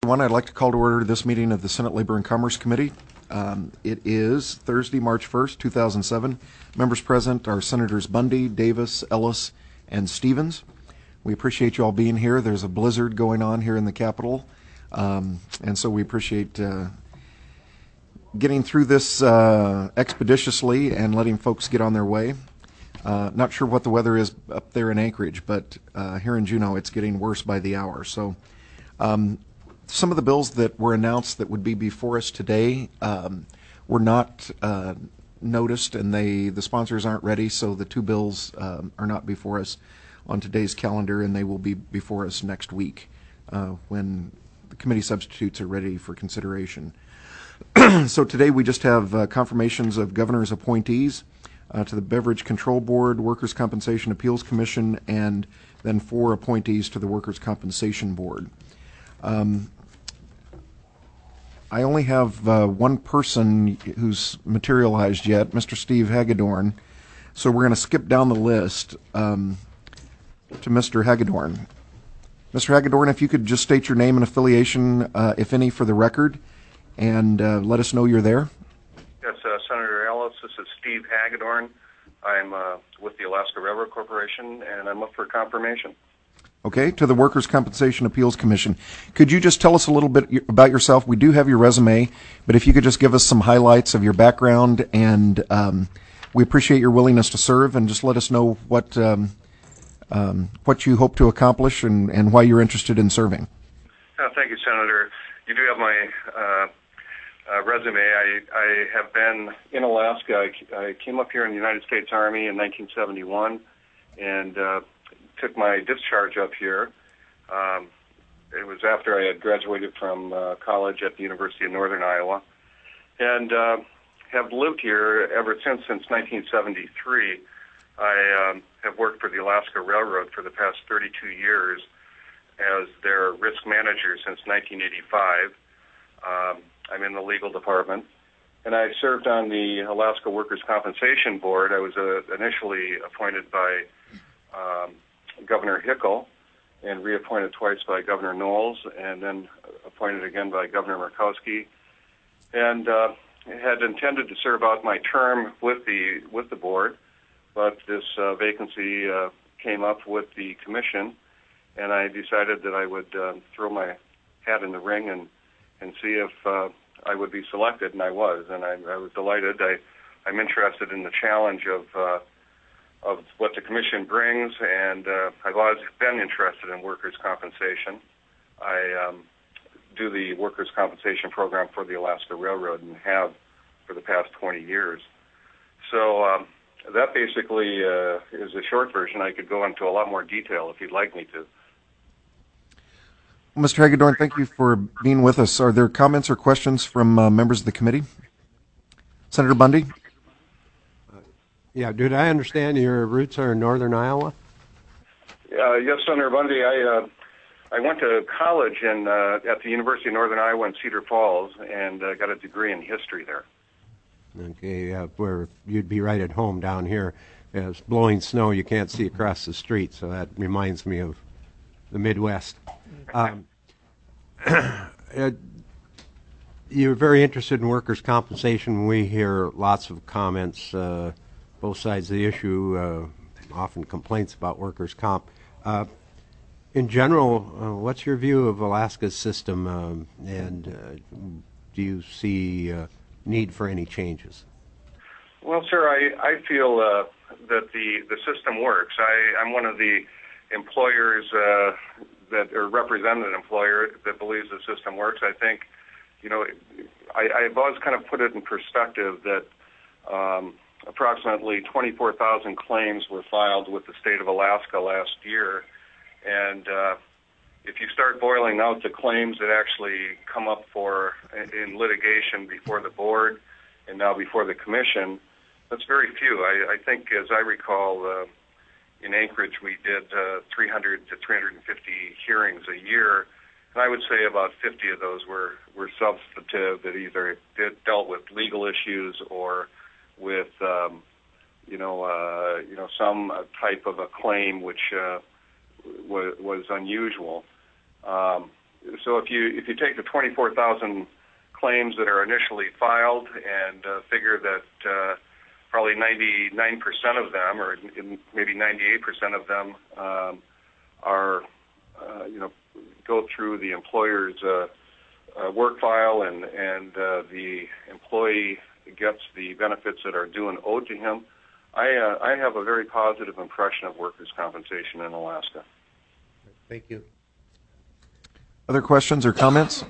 1, I'd like to call to order this meeting of the Senate Labor and Commerce Committee. It is Thursday, March 1st, 2007. Members present are Senators Bundy, Davis, Ellis, and Stevens. We appreciate you all being here. There's a blizzard going on here in the Capitol, and so we appreciate getting through this expeditiously and letting folks get on their way. Not sure what the weather is up there in Anchorage, but here in Juneau it's getting worse by the hour. So some of the bills that were announced that would be before us today were not noticed, and the sponsors aren't ready, so the two bills are not before us on today's calendar, and they will be before us next week when the committee substitutes are ready for consideration. So today we just have confirmations of governor's appointees to the Beverage Control Board, Workers' Compensation Appeals Commission, and then 4 appointees to the Workers' Compensation Board. I only have one person who's materialized yet, Mr. Steve Hagedorn. So we're going to skip down the list to Mr. Hagedorn. Mr. Hagedorn, if you could just state your name and affiliation, if any, for the record, and let us know you're there. Yes, Senator Ellis, this is Steve Hagedorn. I'm with the Alaska Railroad Corporation, and I'm up for confirmation. Okay, to the Workers' Compensation Appeals Commission. Could you just tell us a little bit about yourself? We do have your resume, but if you could just give us some highlights of your background, and we appreciate your willingness to serve, and just let us know what you hope to accomplish and why you're interested in serving. Thank you, Senator. You do have my resume. I have been in Alaska. I came up here in the United States Army in 1971 and took my discharge up here. It was after I had graduated from college at the University of Northern Iowa, and have lived here ever since 1973. I have worked for the Alaska Railroad for the past 32 years as their risk manager since 1985. I'm in the legal department, and I served on the Alaska Workers' Compensation Board. I was initially appointed by Governor Hickel and reappointed twice by Governor Knowles, and then appointed again by Governor Murkowski, and had intended to serve out my term with the board, but this vacancy came up with the commission, and I decided that I would throw my hat in the ring and see if I would be selected, and I was, and I was delighted. I'm interested in the challenge of what the commission brings, and I've always been interested in workers' compensation. I do the workers' compensation program for the Alaska Railroad and have for the past 20 years. So that basically is a short version. I could go into a lot more detail if you'd like me to. Mr. Hagedorn, thank you for being with us. Are there comments or questions from members of the committee? Senator Bundy? Yeah, did I understand your roots are in northern Iowa? Yes, Senator Bundy. I went to college at the University of Northern Iowa in Cedar Falls and got a degree in history there. Okay, where you'd be right at home down here. It's blowing snow, you can't see across the street, so that reminds me of the Midwest. You're very interested in workers' compensation. We hear lots of comments, both sides of the issue, often complaints about workers' comp. In general, what's your view of Alaska's system, and do you see need for any changes? Well, sir, I feel that the system works. I'm one of the employers that are represented employer that believes the system works. I think, I've always kind of put it in perspective that approximately 24,000 claims were filed with the state of Alaska last year, and if you start boiling out the claims that actually come up in litigation before the board and now before the commission, that's very few. I think, as I recall, in Anchorage we did 300 to 350 hearings a year, and I would say about 50 of those were substantive, that either dealt with legal issues or with some type of a claim which was unusual. so if you take the 24,000 claims that are initially filed and figure that probably 99% of them, or maybe 98% of them, are go through the employer's work file, and the employee gets the benefits that are due and owed to him. I have a very positive impression of workers' compensation in Alaska. Thank you. Other questions or comments?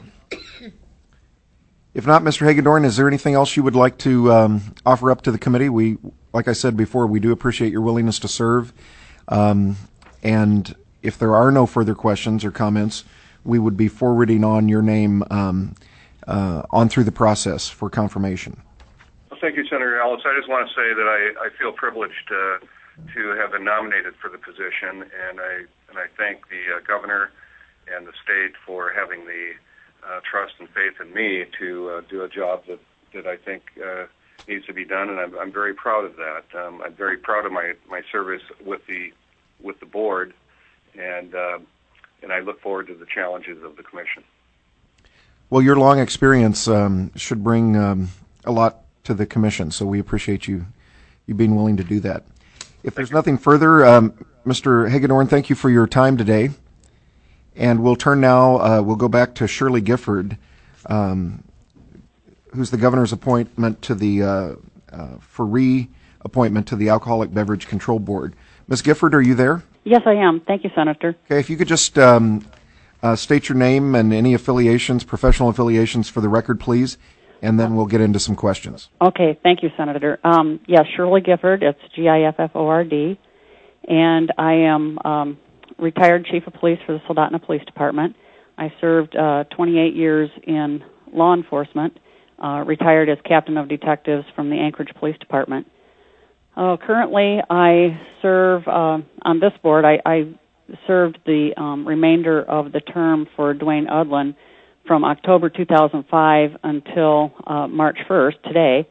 If not, Mr. Hagedorn, is there anything else you would like to offer up to the committee? We, like I said before, we do appreciate your willingness to serve. And if there are no further questions or comments, we would be forwarding on your name on through the process for confirmation. Well, thank you, Senator Ellis. I just want to say that I feel privileged to have been nominated for the position, and I thank the governor and the state for having the trust and faith in me to do a job that I think needs to be done, and I'm very proud of that. I'm very proud of my service with the board, and I look forward to the challenges of the commission. Well, your long experience should bring a lot to the commission, so we appreciate you being willing to do that. If there's nothing further, Mr. Hagedorn, thank you for your time today. And we'll turn now, we'll go back to Shirley Gifford, who's the governor's appointment to the, for reappointment to the Alcoholic Beverage Control Board. Ms. Gifford, are you there? Yes, I am. Thank you, Senator. Okay, if you could just state your name and any affiliations, professional affiliations for the record, please, and then we'll get into some questions. Okay, thank you, Senator. Yes, Shirley Gifford, it's Gifford, and I am retired Chief of Police for the Soldotna Police Department. I served 28 years in law enforcement, retired as Captain of Detectives from the Anchorage Police Department. Currently, I serve on this board. I served the remainder of the term for Dwayne Udlin from October 2005 until March 1st, today.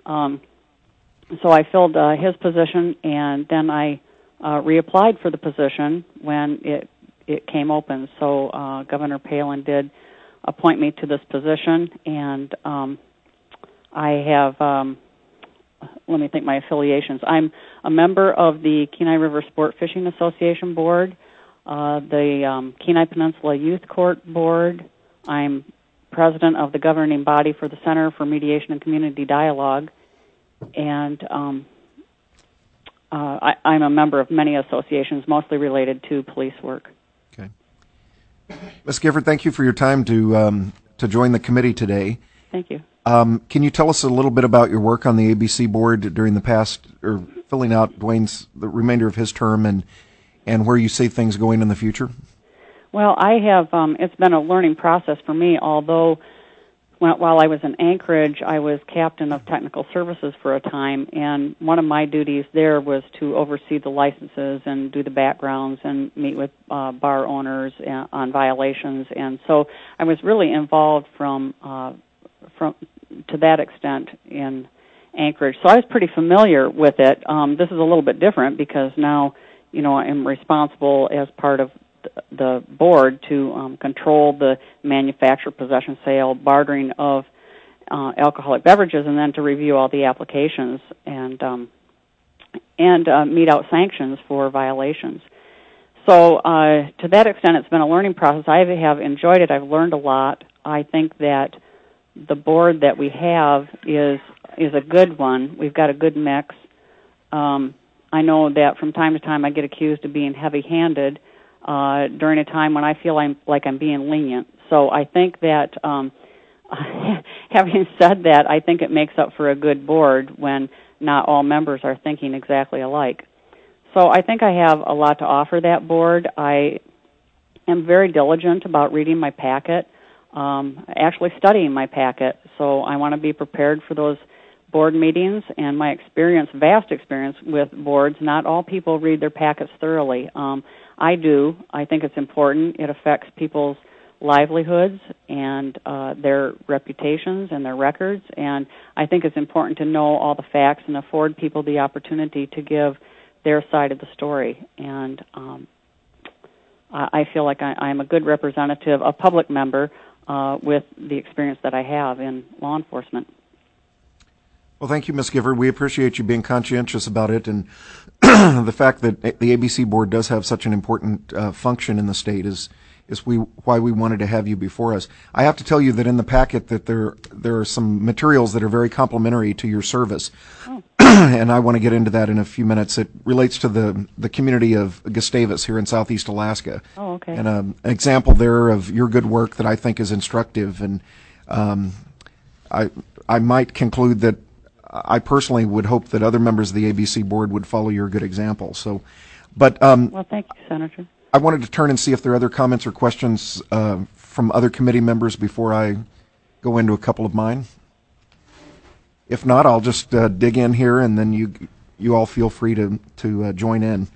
So I filled his position, and then I reapplied for the position when it came open. So Governor Palin did appoint me to this position, and I have, let me think, my affiliations. I'm a member of the Kenai River Sport Fishing Association Board, the Kenai Peninsula Youth Court Board. I'm president of the governing body for the Center for Mediation and Community Dialogue, and I'm a member of many associations, mostly related to police work. Okay. Ms. Gifford, thank you for your time to join the committee today. Thank you. Can you tell us a little bit about your work on the ABC board during the past, or filling out Dwayne's, the remainder of his term, and where you see things going in the future? Well, I have, it's been a learning process for me, although while I was in Anchorage, I was captain of technical services for a time, and one of my duties there was to oversee the licenses and do the backgrounds and meet with bar owners on violations, and so I was really involved from to that extent in Anchorage. So I was pretty familiar with it. This is a little bit different because now, I'm responsible as part of the board to control the manufacture, possession, sale, bartering of alcoholic beverages, and then to review all the applications and mete out sanctions for violations. So to that extent, it's been a learning process. I have enjoyed it. I've learned a lot. I think that the board that we have is a good one. We've got a good mix. I know that from time to time I get accused of being heavy-handed during a time when I feel I'm being lenient. So I think that, having said that, I think it makes up for a good board when not all members are thinking exactly alike. So I think I have a lot to offer that board. I am very diligent about reading my packet, actually studying my packet. So I want to be prepared for those board meetings, and my experience, vast experience with boards, not all people read their packets thoroughly. I do. I think it's important. It affects people's livelihoods and their reputations and their records, and I think it's important to know all the facts and afford people the opportunity to give their side of the story. And I feel like I'm a good representative, a public member, with the experience that I have in law enforcement. Well, thank you, Ms. Gifford. We appreciate you being conscientious about it, and the fact that the ABC Board does have such an important function in the state is why we wanted to have you before us. I have to tell you that in the packet that there are some materials that are very complimentary to your service, and I want to get into that in a few minutes. It relates to the community of Gustavus here in Southeast Alaska. Oh, okay. And an example there of your good work that I think is instructive, and I might conclude that I personally would hope that other members of the ABC Board would follow your good example. So, but well, thank you, Senator. I wanted to turn and see if there are other comments or questions from other committee members before I go into a couple of mine. If not, I'll just dig in here, and then you all feel free to join in.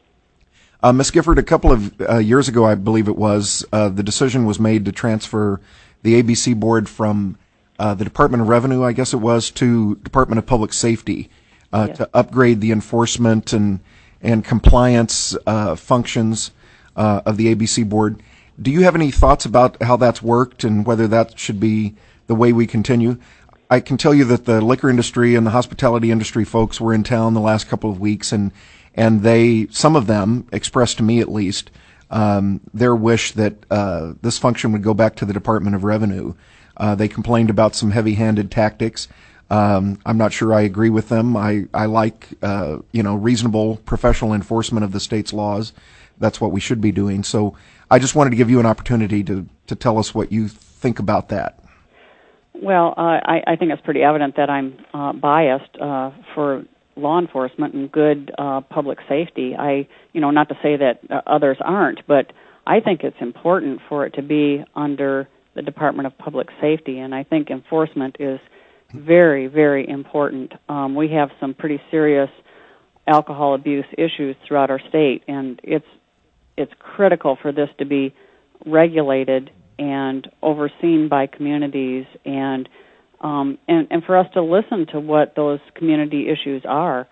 Ms. Gifford, a couple of years ago, I believe it was, the decision was made to transfer the ABC Board from the Department of Revenue, I guess it was, to Department of Public Safety Yes. to upgrade the enforcement and compliance functions of the ABC Board. Do you have any thoughts about how that's worked and whether that should be the way we continue? I can tell you that the liquor industry and the hospitality industry folks were in town the last couple of weeks, and some of them expressed to me at least their wish that this function would go back to the Department of Revenue. They complained about some heavy-handed tactics. I'm not sure I agree with them. I like reasonable professional enforcement of the state's laws. That's what we should be doing. So I just wanted to give you an opportunity to tell us what you think about that. Well, I think it's pretty evident that I'm biased for law enforcement and good public safety. Not to say that others aren't, but I think it's important for it to be under the Department of Public Safety, and I think enforcement is very, very important. We have some pretty serious alcohol abuse issues throughout our state, and it's critical for this to be regulated and overseen by communities, and for us to listen to what those community issues are.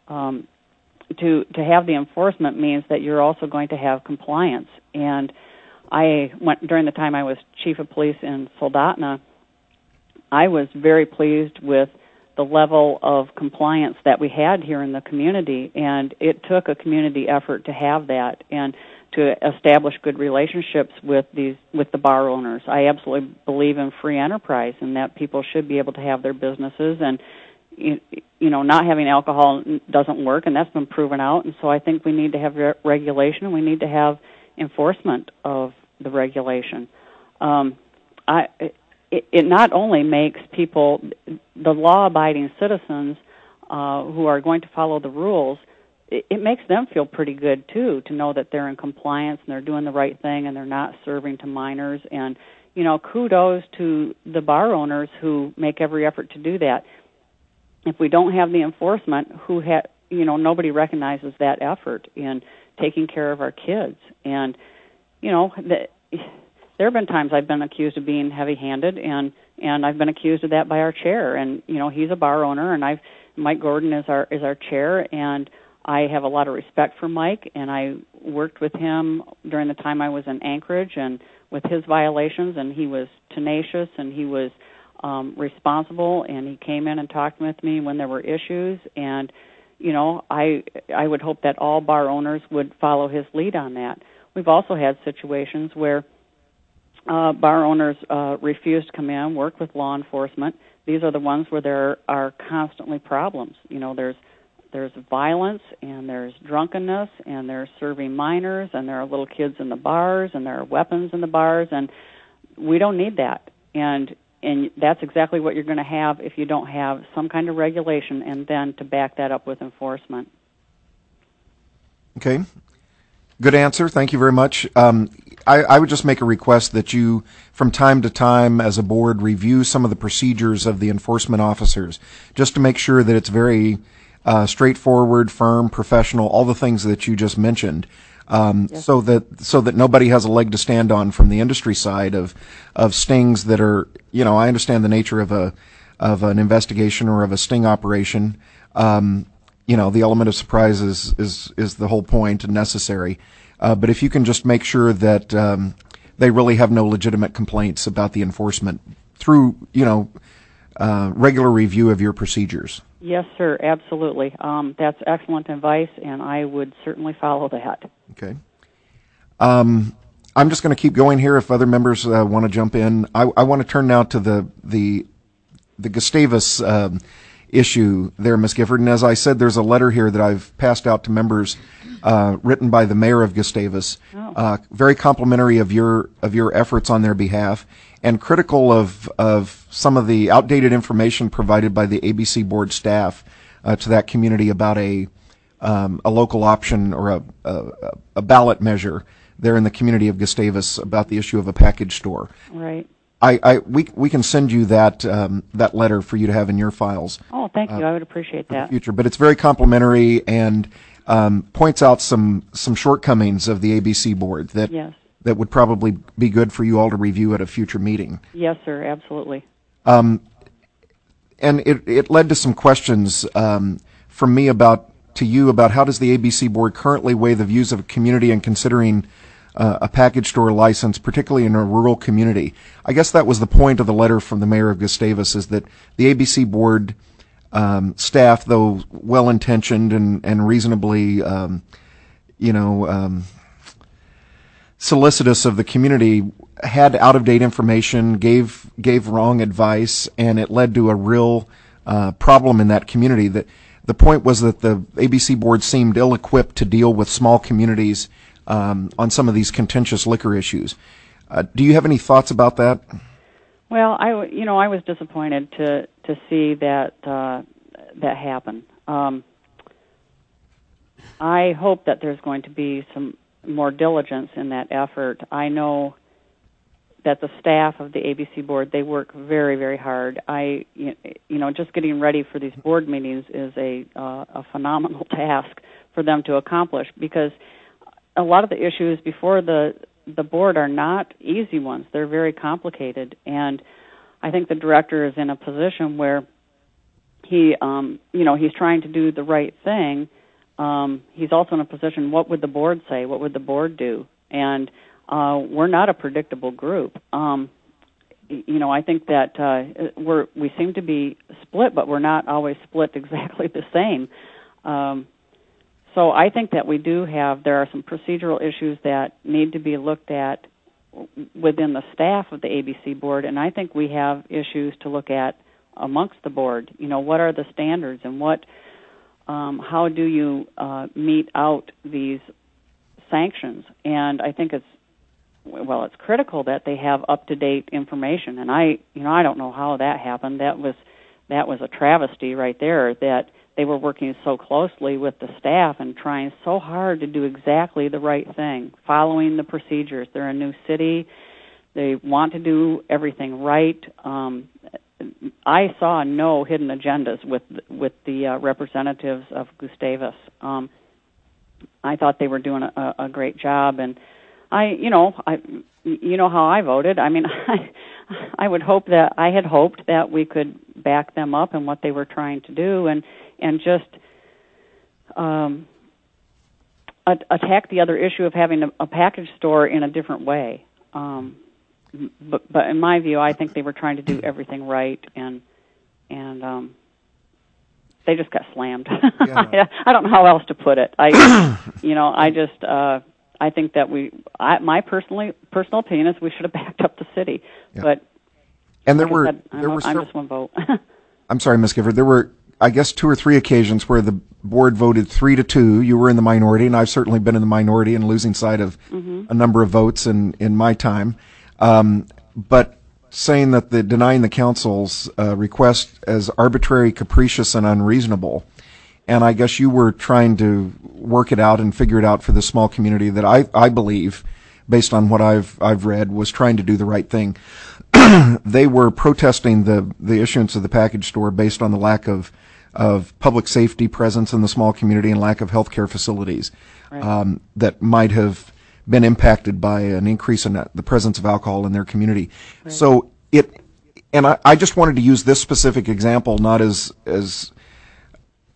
To have the enforcement means that you're also going to have compliance. And during the time I was chief of police in Soldotna, I was very pleased with the level of compliance that we had here in the community, and it took a community effort to have that and to establish good relationships with the bar owners. I absolutely believe in free enterprise and that people should be able to have their businesses, and not having alcohol doesn't work, and that's been proven out. And so I think we need to have regulation, and we need to have enforcement of the regulation. It not only makes people, the law-abiding citizens who are going to follow the rules, it makes them feel pretty good, too, to know that they're in compliance and they're doing the right thing and they're not serving to minors. And, kudos to the bar owners who make every effort to do that. If we don't have the enforcement, nobody recognizes that effort in taking care of our kids. And, there have been times I've been accused of being heavy-handed, and I've been accused of that by our chair. And he's a bar owner, and Mike Gordon is our chair, and I have a lot of respect for Mike. And I worked with him during the time I was in Anchorage, and with his violations, and he was tenacious, and he was responsible, and he came in and talked with me when there were issues. And I would hope that all bar owners would follow his lead on that. We've also had situations where bar owners refuse to come in, work with law enforcement. These are the ones where there are constantly problems. There's violence, and there's drunkenness, and there's serving minors, and there are little kids in the bars, and there are weapons in the bars, and we don't need that. And that's exactly what you're going to have if you don't have some kind of regulation and then to back that up with enforcement. Okay. Good answer. Thank you very much. I would just make a request that you, from time to time, as a board, review some of the procedures of the enforcement officers, just to make sure that it's very straightforward, firm, professional, all the things that you just mentioned, yes. so that nobody has a leg to stand on from the industry side of stings that are, I understand the nature of an investigation or of a sting operation. The element of surprise is the whole point and necessary. But if you can just make sure that they really have no legitimate complaints about the enforcement through, regular review of your procedures. Yes, sir, absolutely. That's excellent advice, and I would certainly follow that. Okay. I'm just going to keep going here if other members want to jump in. I want to turn now to the Gustavus issue there, Ms. Gifford. And as I said, there's a letter here that I've passed out to members written by the mayor of Gustavus, very complimentary of your efforts on their behalf, and critical of some of the outdated information provided by the ABC board staff to that community about a local option or a ballot measure there in the community of Gustavus about the issue of a package store. Right. We can send you that letter for you to have in your files. Oh, thank you. I would appreciate that. Future, but it's very complimentary and points out some shortcomings of the ABC board that Yes. that would probably be good for you all to review at a future meeting. Yes, sir, absolutely. And it led to some questions from me to you about how does the ABC board currently weigh the views of a community in considering a package store license, particularly in a rural community. I guess that was the point of the letter from the mayor of Gustavus, is that the ABC board staff, though well-intentioned and reasonably, solicitous of the community, had out-of-date information, gave wrong advice, and it led to a real problem in that community. That the point was that the ABC board seemed ill-equipped to deal with small communities on some of these contentious liquor issues. Do you have any thoughts about that? Well, I was disappointed to see that happen. I hope that there's going to be some more diligence in that effort. I know that the staff of the ABC board, they work very, very hard. Just getting ready for these board meetings is a phenomenal task for them to accomplish, because a lot of the issues before the board are not easy ones. They're very complicated, and I think the director is in a position where he's trying to do the right thing. He's also in a position, what would the board say? What would the board do? And we're not a predictable group. I think that we seem to be split, but we're not always split exactly the same. So I think that there are some procedural issues that need to be looked at within the staff of the ABC board, and I think we have issues to look at amongst the board. What are the standards, and how do you mete out these sanctions? And I think it's critical that they have up-to-date information. And I don't know how that happened. That was a travesty right there, that they were working so closely with the staff and trying so hard to do exactly the right thing, following the procedures. They're a new city. They want to do everything right. I saw no hidden agendas with the representatives of Gustavus. I thought they were doing a great job, and I how I voted. I mean, I had hoped that we could back them up in what they were trying to do, and just attack the other issue of having a package store in a different way. But in my view, I think they were trying to do everything right, and they just got slammed. Yeah. I don't know how else to put it. I think that my personal opinion is we should have backed up the city. Yeah. But and I'm just one vote. I'm sorry, Ms. Gifford. There were, I guess, 2 or 3 occasions where the board voted 3-2. You were in the minority, and I've certainly been in the minority and losing sight of a number of votes in my time. But saying that denying the council's request as arbitrary, capricious, and unreasonable. And I guess you were trying to work it out and figure it out for the small community that I believe, based on what I've read, was trying to do the right thing. They were protesting the issuance of the package store based on the lack of public safety presence in the small community and lack of healthcare facilities, right, that might have been impacted by an increase in the presence of alcohol in their community. Right. So I just wanted to use this specific example not as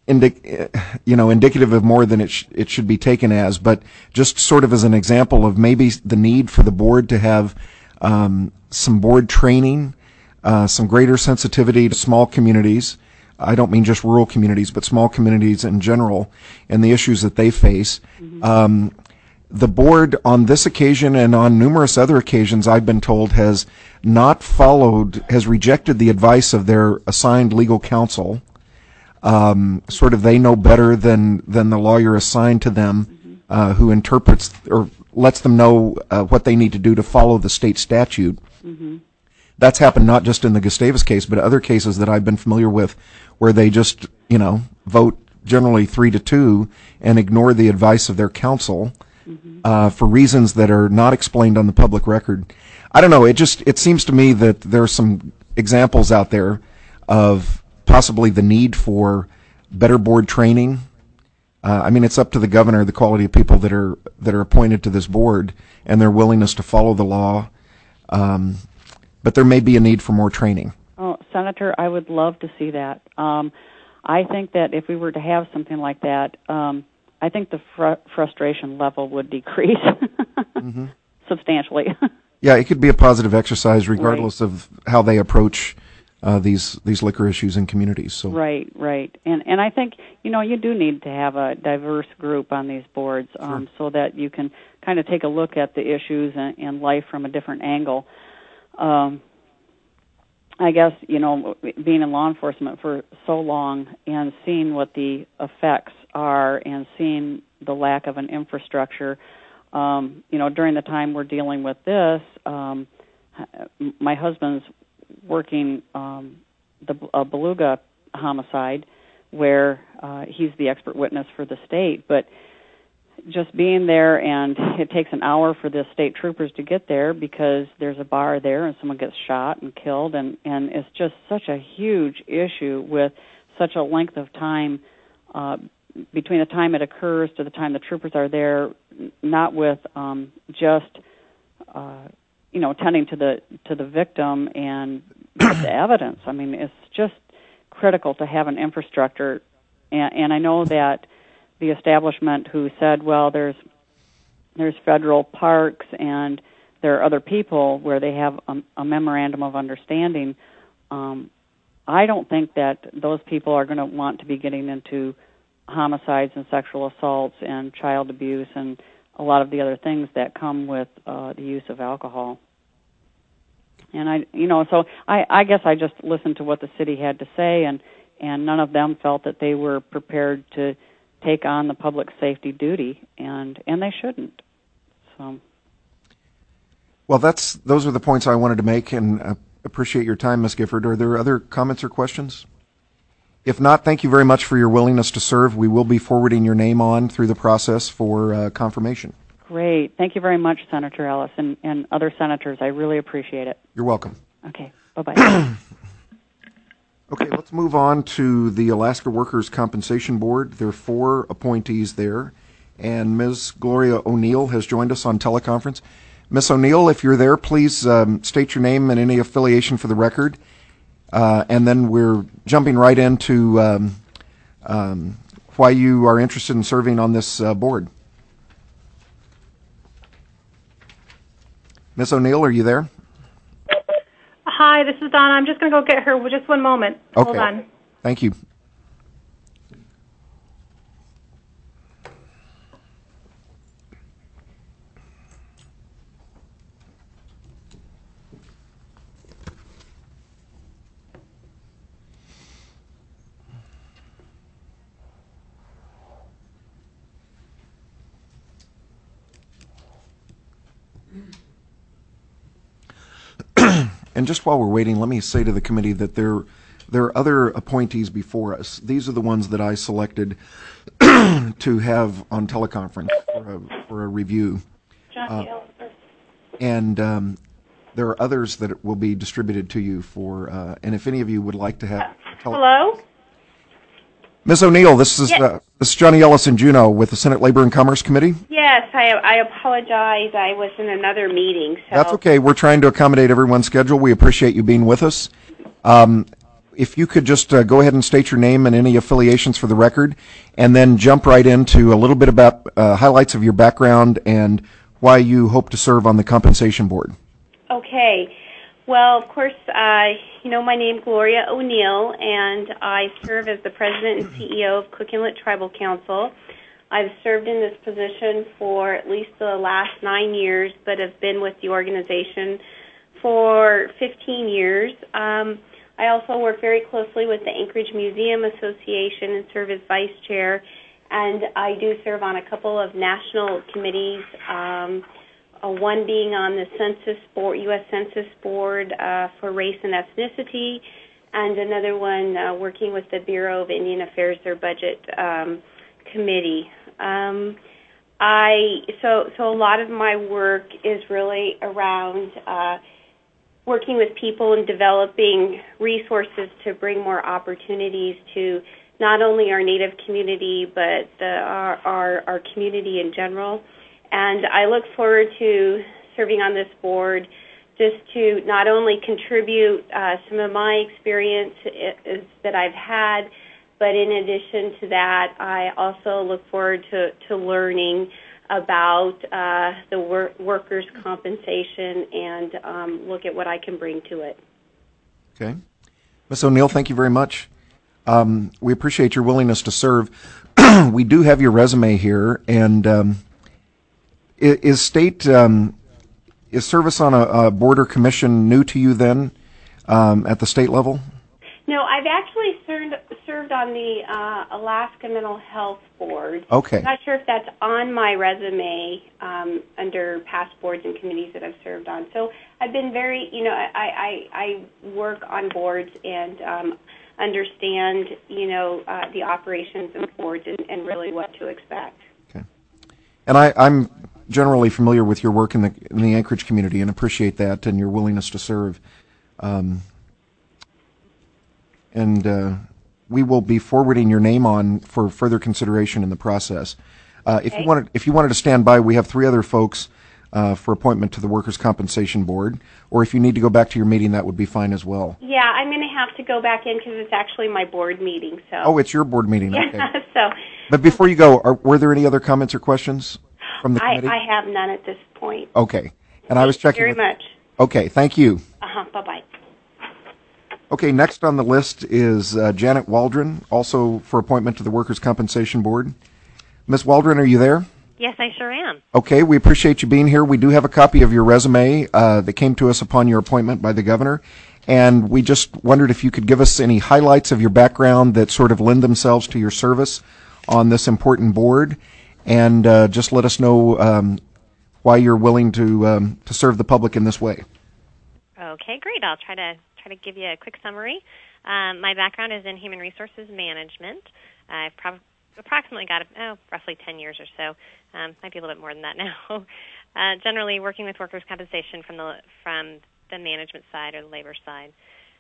indicative of more than it should be taken as, but just sort of as an example of maybe the need for the board to have some board training, some greater sensitivity to small communities. I don't mean just rural communities, but small communities in general, and the issues that they face. Mm-hmm. The board on this occasion and on numerous other occasions, I've been told, has rejected the advice of their assigned legal counsel. Sort of they know better than the lawyer assigned to them, mm-hmm. Who interprets or lets them know what they need to do to follow the state statute. Mm-hmm. That's happened not just in the Gustavus case, but other cases that I've been familiar with where they just, vote generally 3-2 and ignore the advice of their counsel, mm-hmm. For reasons that are not explained on the public record. I don't know. It seems to me that there are some examples out there of possibly the need for better board training. It's up to the governor, the quality of people that are appointed to this board, and their willingness to follow the law. But there may be a need for more training. Oh, Senator, I would love to see that. I think that if we were to have something like that, I think the frustration level would decrease mm-hmm. substantially. Yeah, it could be a positive exercise regardless right. of how they approach these liquor issues in communities. So. Right. And I think, you do need to have a diverse group on these boards sure. so that you can kind of take a look at the issues and life from a different angle. I guess, being in law enforcement for so long and seeing what the effects are and seeing the lack of an infrastructure, during the time we're dealing with this, my husband's working a Beluga homicide where he's the expert witness for the state, but just being there, and it takes an hour for the state troopers to get there because there's a bar there and someone gets shot and killed, and it's just such a huge issue with such a length of time between the time it occurs to the time the troopers are there, not with just tending to the victim and the evidence. It's just critical to have an infrastructure, and I know that the establishment who said, well, there's federal parks and there are other people where they have a memorandum of understanding. I don't think that those people are going to want to be getting into homicides and sexual assaults and child abuse and a lot of the other things that come with the use of alcohol. And I guess I just listened to what the city had to say, and none of them felt that they were prepared to take on the public safety duty, and they shouldn't. So. Well, those are the points I wanted to make, and appreciate your time, Ms. Gifford. Are there other comments or questions? If not, thank you very much for your willingness to serve. We will be forwarding your name on through the process for confirmation. Great. Thank you very much, Senator Ellis, and other senators. I really appreciate it. You're welcome. Okay. Bye-bye. Okay, let's move on to the Alaska Workers' Compensation Board. There are 4 appointees there, and Ms. Gloria O'Neill has joined us on teleconference. Ms. O'Neill, if you're there, please state your name and any affiliation for the record, and then we're jumping right into why you are interested in serving on this board. Ms. O'Neill, are you there? Hi, this is Donna. I'm just going to go get her. Just one moment. Okay. Hold on. Thank you. And just while we're waiting, let me say to the committee that there are other appointees before us. These are the ones that I selected to have on teleconference for a review. And there are others that will be distributed to you for, and if any of you would like to have... Hello? Ms. O'Neill, this is Johnny Ellis in Juneau with the Senate Labor and Commerce Committee. Yes, I apologize. I was in another meeting. So. That's okay. We're trying to accommodate everyone's schedule. We appreciate you being with us. if you could just go ahead and state your name and any affiliations for the record, and then jump right into a little bit about highlights of your background and why you hope to serve on the Compensation Board. Okay. Well, of course, you know my name, Gloria O'Neill, and I serve as the President and CEO of Cook Inlet Tribal Council. I've served in this position for at least the last 9 years, but have been with the organization for 15 years. I also work very closely with the Anchorage Museum Association and serve as Vice Chair, and I do serve on a couple of national committees, one being on the Census Board, U.S. Census Board for Race and Ethnicity, and another one working with the Bureau of Indian Affairs, their budget committee. So a lot of my work is really around working with people and developing resources to bring more opportunities to not only our Native community but our community in general. And I look forward to serving on this board just to not only contribute some of my experience that I've had, but in addition to that, I also look forward to learning about the workers' compensation and look at what I can bring to it. Okay. Ms. O'Neill, thank you very much. We appreciate your willingness to serve. We do have your resume here, and is service on a board or commission new to you then at the state level? No, I've actually served on the Alaska Mental Health Board. Okay. I'm not sure if that's on my resume under past boards and committees that I've served on. So I've been very, I work on boards and understand, the operations of boards and really what to expect. Okay. And I'm generally familiar with your work in the Anchorage community and appreciate that and your willingness to serve. And we will be forwarding your name on for further consideration in the process. Okay. If you wanted to stand by, we have 3 other folks for appointment to the Workers' Compensation Board. Or if you need to go back to your meeting, that would be fine as well. Yeah, I'm going to have to go back in because it's actually my board meeting. So. Oh, it's your board meeting. Yeah. Okay. So. But before you go, were there any other comments or questions from the committee? I have none at this point. Okay. And I was checking. Thank you very much. Okay. Thank you. Bye-bye. Okay, next on the list is Janet Waldron, also for appointment to the Workers' Compensation Board. Ms. Waldron, are you there? Yes, I sure am. Okay, we appreciate you being here. We do have a copy of your resume that came to us upon your appointment by the governor, and we just wondered if you could give us any highlights of your background that sort of lend themselves to your service on this important board, and just let us know why you're willing to serve the public in this way. Okay, great. I'll try to give you a quick summary. My background is in human resources management. I've approximately got roughly 10 years or so. Might be a little bit more than that now. Generally working with workers' compensation from the management side or the labor side.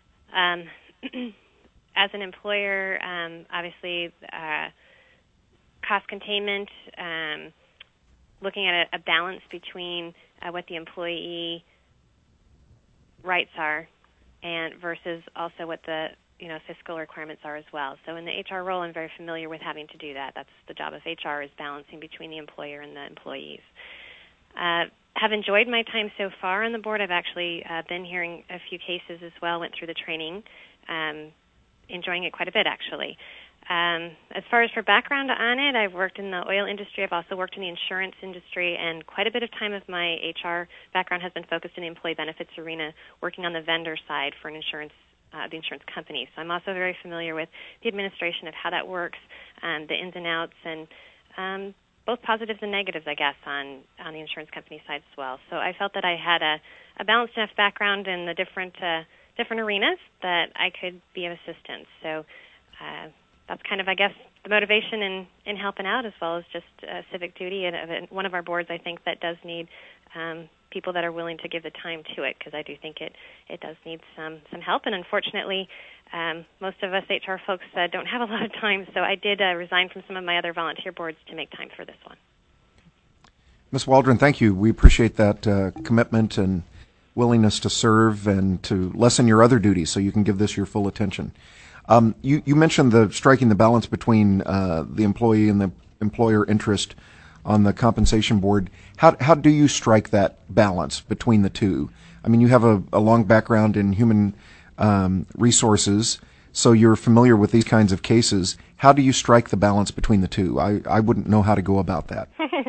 As an employer, obviously cost containment, looking at a balance between what the employee rights are and versus also what the fiscal requirements are as well. So in the HR role, I'm very familiar with having to do that. That's the job of HR, is balancing between the employer and the employees. Have enjoyed my time so far on the board. I've actually been hearing a few cases as well, went through the training, enjoying it quite a bit actually. As far as for background on it, I've worked in the oil industry. I've also worked in the insurance industry, and quite a bit of time of my HR background has been focused in the employee benefits arena, working on the vendor side for the insurance company. So I'm also very familiar with the administration of how that works, the ins and outs, and both positives and negatives, I guess, on the insurance company side as well. So I felt that I had a balanced enough background in the different arenas that I could be of assistance. So that's kind of, I guess, the motivation in helping out, as well as just civic duty. And one of our boards, I think, that does need people that are willing to give the time to it, because I do think it does need some help. And unfortunately, most of us HR folks don't have a lot of time, so I did resign from some of my other volunteer boards to make time for this one. Ms. Waldron, thank you. We appreciate that commitment and willingness to serve and to lessen your other duties so you can give this your full attention. You mentioned striking the balance between the employee and the employer interest on the compensation board. How do you strike that balance between the two? I mean, you have a long background in human resources, so you're familiar with these kinds of cases. How do you strike the balance between the two? I wouldn't know how to go about that.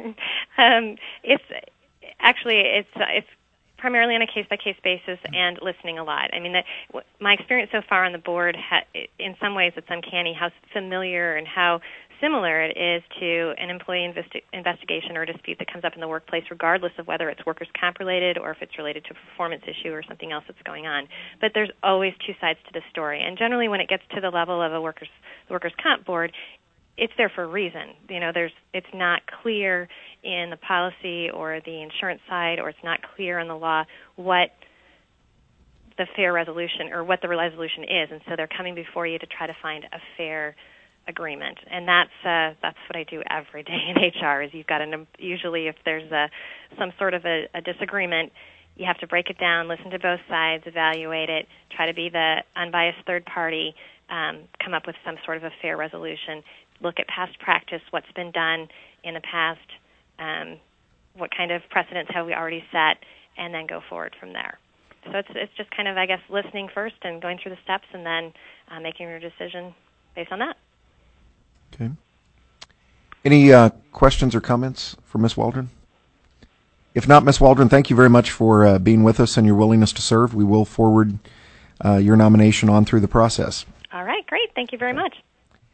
It's primarily on a case-by-case basis and listening a lot. I mean, my experience so far on the board, in some ways it's uncanny how familiar and how similar it is to an employee investigation or dispute that comes up in the workplace, regardless of whether it's workers' comp related or if it's related to a performance issue or something else that's going on. But there's always two sides to the story. And generally when it gets to the level of the workers' comp board, it's there for a reason. It's not clear in the policy or the insurance side, or it's not clear in the law what the fair resolution or what the resolution is, and so they're coming before you to try to find a fair agreement. And that's what I do every day in HR. Is you've got usually if there's some sort of a disagreement, you have to break it down, listen to both sides, evaluate it, try to be the unbiased third party, come up with some sort of a fair resolution. Look at past practice, what's been done in the past, what kind of precedents have we already set, and then go forward from there. So it's just kind of, I guess, listening first and going through the steps and then making your decision based on that. Okay. Any questions or comments for Ms. Waldron? If not, Ms. Waldron, thank you very much for being with us and your willingness to serve. We will forward your nomination on through the process. All right, great. Thank you very much.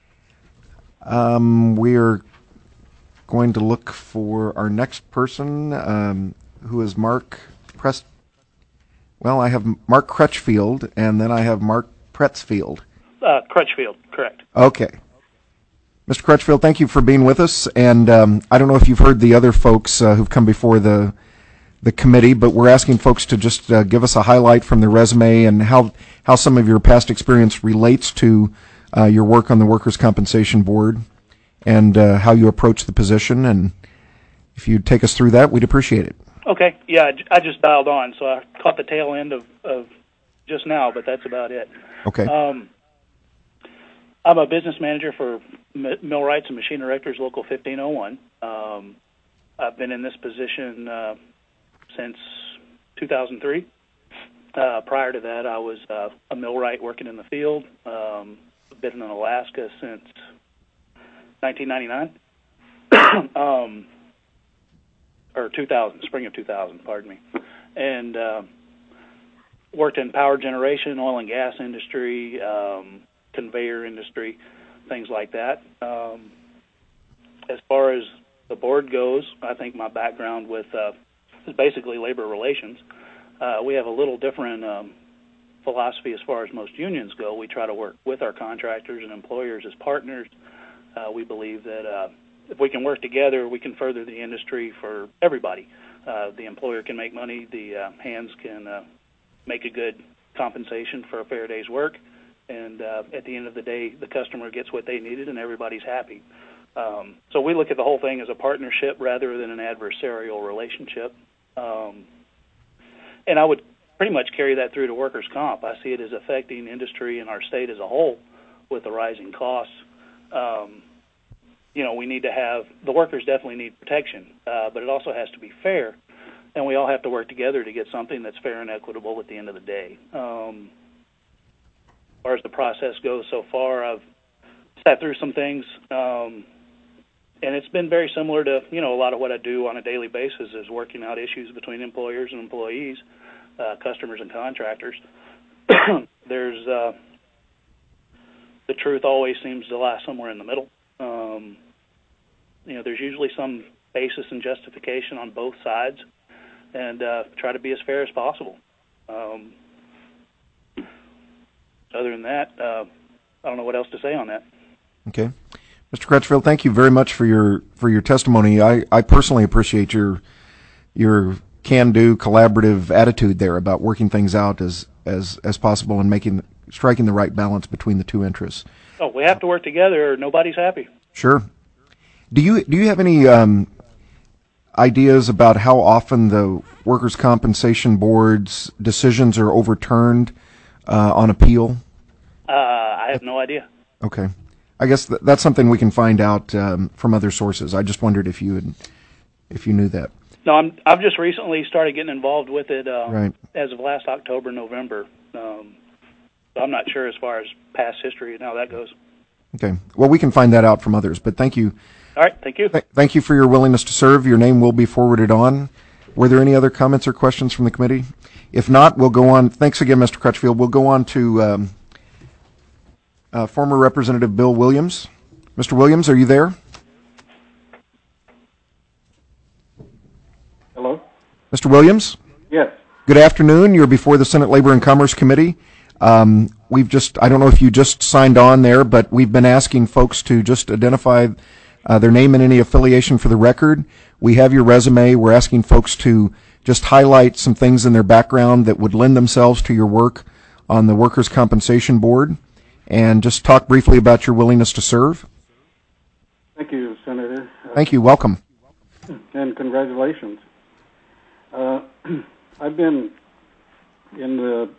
We are going to look for our next person, who is Mark Prest. Well, I have Mark Crutchfield, and then I have Mark Pretzfield. Crutchfield, correct. Okay. Mr. Crutchfield, thank you for being with us. And I don't know if you've heard the other folks who've come before the committee, but we're asking folks to just give us a highlight from their resume and how some of your past experience relates to your work on the Workers' Compensation Board and how you approach the position. And if you'd take us through that, we'd appreciate it. Okay. Yeah, I just dialed on, so I caught the tail end of just now, but that's about it. Okay. I'm a business manager for Millwrights and Machine Erectors Local 1501. I've been in this position since 2003. Prior to that, I was a millwright working in the field. I've been in Alaska since 1999. Or 2000, spring of 2000, pardon me. And worked in power generation, oil and gas industry, conveyor industry, things like that. As far as the board goes, I think my background with is basically labor relations. We have a little different philosophy as far as most unions go. We try to work with our contractors and employers as partners. We believe that if we can work together, we can further the industry for everybody. The employer can make money, the hands can make a good compensation for a fair day's work, and at the end of the day, the customer gets what they needed and everybody's happy. So we look at the whole thing as a partnership rather than an adversarial relationship. And I would pretty much carry that through to workers' comp. I see it as affecting industry and our state as a whole with the rising costs. We need to have, the workers definitely need protection, but it also has to be fair, and we all have to work together to get something that's fair and equitable at the end of the day. As far as the process goes so far, I've sat through some things, and it's been very similar to, a lot of what I do on a daily basis is working out issues between employers and employees, customers and contractors. There's, the truth always seems to lie somewhere in the middle. There's usually some basis and justification on both sides, and try to be as fair as possible. Other than that, I don't know what else to say on that. Okay. Mr. Crutchfield, thank you very much for your testimony. I personally appreciate your can-do, collaborative attitude there about working things out as possible and striking the right balance between the two interests. Oh, we have to work together or nobody's happy. Sure. Do you have any ideas about how often the Workers' Compensation Board's decisions are overturned on appeal? I have no idea. Okay. I guess that's something we can find out from other sources. I just wondered if you knew that. No, I've just recently started getting involved with it Right. as of last October, November. So I'm not sure as far as past history and how that goes. Okay. Well, we can find that out from others, but thank you. All right, thank you. Thank you for your willingness to serve. Your name will be forwarded on. Were there any other comments or questions from the committee? If not, we'll go on. Thanks again, Mr. Crutchfield. We'll go on to former Representative Bill Williams. Mr. Williams, are you there? Hello? Mr. Williams? Yes. Good afternoon. You're before the Senate Labor and Commerce Committee. I don't know if you just signed on there, but we've been asking folks to just identify their name and any affiliation for the record. We have your resume. We're asking folks to just highlight some things in their background that would lend themselves to your work on the Workers' Compensation Board, and just talk briefly about your willingness to serve. Thank you, Senator. Thank you. Welcome. And congratulations. I've been in the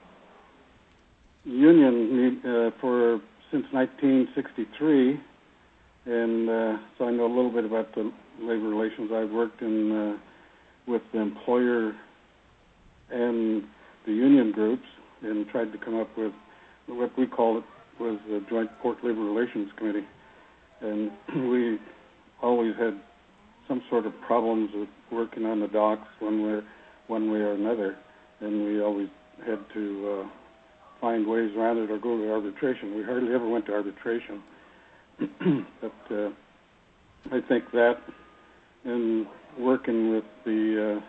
union since 1963, and so I know a little bit about the labor relations. I've worked with the employer and the union groups and tried to come up with what we call it was the Joint Port Labor Relations Committee, and we always had some sort of problems with working on the docks one way or another, and we always had to find ways around it or go to arbitration. We hardly ever went to arbitration. But I think that in working with the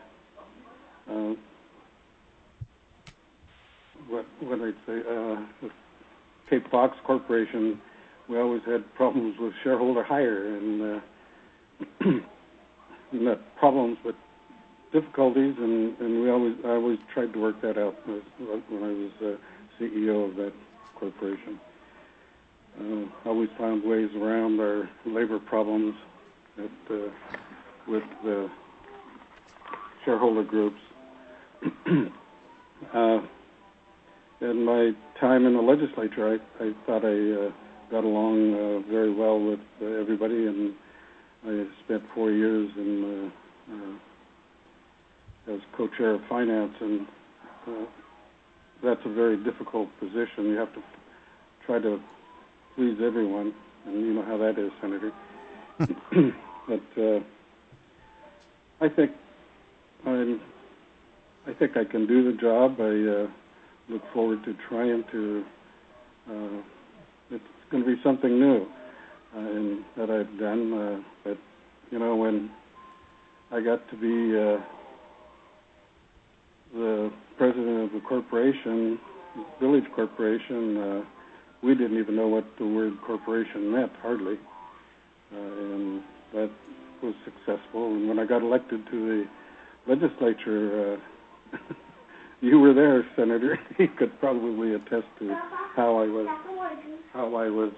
with Cape Fox Corporation, we always had problems with shareholder hire, and not problems but difficulties, and I always tried to work that out when I was CEO of that corporation. Always found ways around our labor problems with the shareholder groups. In my time in the legislature, I thought I got along very well with everybody, and I spent 4 years as co-chair of finance, and that's a very difficult position. You have to try to please everyone, and you know how that is, Senator. But I think I can do the job. I look forward to trying to. It's going to be something new that I've done. But when I got to be the president of the corporation, Village Corporation, we didn't even know what the word corporation meant, hardly. And that was successful. And when I got elected to the legislature, you were there, Senator. You could probably attest to how I was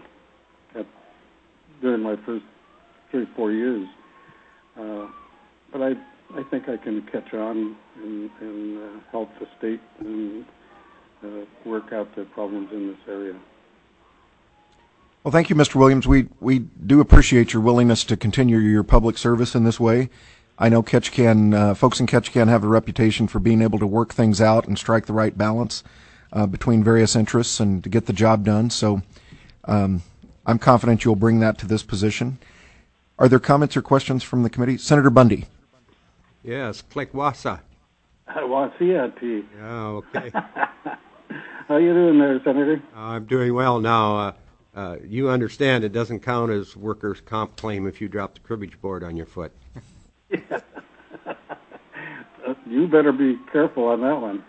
during my first 3 or 4 years. But I think I can catch on and help the state and work out the problems in this area. Well, thank you, Mr. Williams. We do appreciate your willingness to continue your public service in this way. I know Ketchikan, folks in Ketchikan have a reputation for being able to work things out and strike the right balance between various interests and to get the job done. So I'm confident you'll bring that to this position. Are there comments or questions from the committee? Senator Bundy. Yes, Klikwasa. Wasiati. Oh, okay. How you doing there, Senator? I'm doing well now. You understand it doesn't count as workers' comp claim if you drop the cribbage board on your foot. Yeah. You better be careful on that one.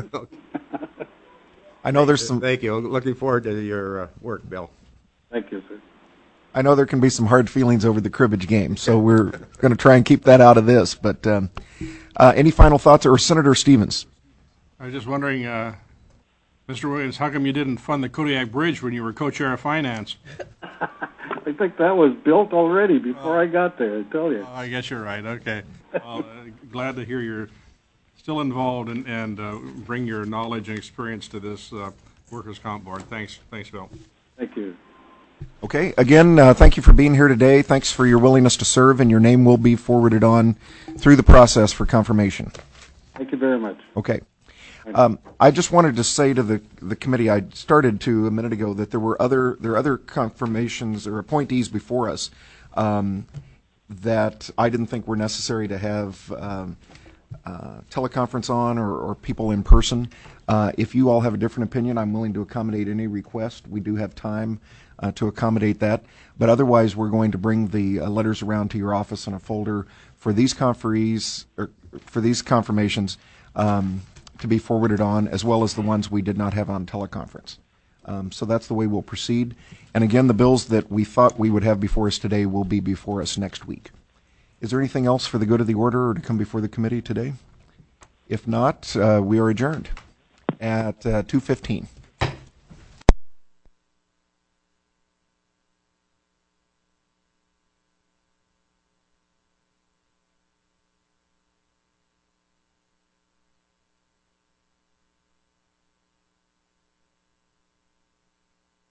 I know there's some. Thank you. Looking forward to your work, Bill. Thank you, sir. I know there can be some hard feelings over the cribbage game, so we're going to try and keep that out of this. But any final thoughts, or Senator Stevens? I was just wondering, Mr. Williams, how come you didn't fund the Kodiak Bridge when you were co-chair of finance? I think that was built already before I got there, I tell you. I guess you're right. Okay. Well, glad to hear you're still involved and bring your knowledge and experience to this workers' comp board. Thanks, Bill. Thank you. Okay. Again, thank you for being here today. Thanks for your willingness to serve, and your name will be forwarded on through the process for confirmation. Thank you very much. Okay. I just wanted to say to the committee, I started to a minute ago, that there are other confirmations or appointees before us that I didn't think were necessary to have teleconference on or people in person. If you all have a different opinion, I'm willing to accommodate any request. We do have time to accommodate that. But otherwise, we're going to bring the letters around to your office in a folder for these conferees, or for these confirmations to be forwarded on, as well as the ones we did not have on teleconference. So that's the way we'll proceed. And again, the bills that we thought we would have before us today will be before us next week. Is there anything else for the good of the order or to come before the committee today? If not, we are adjourned at 2:15.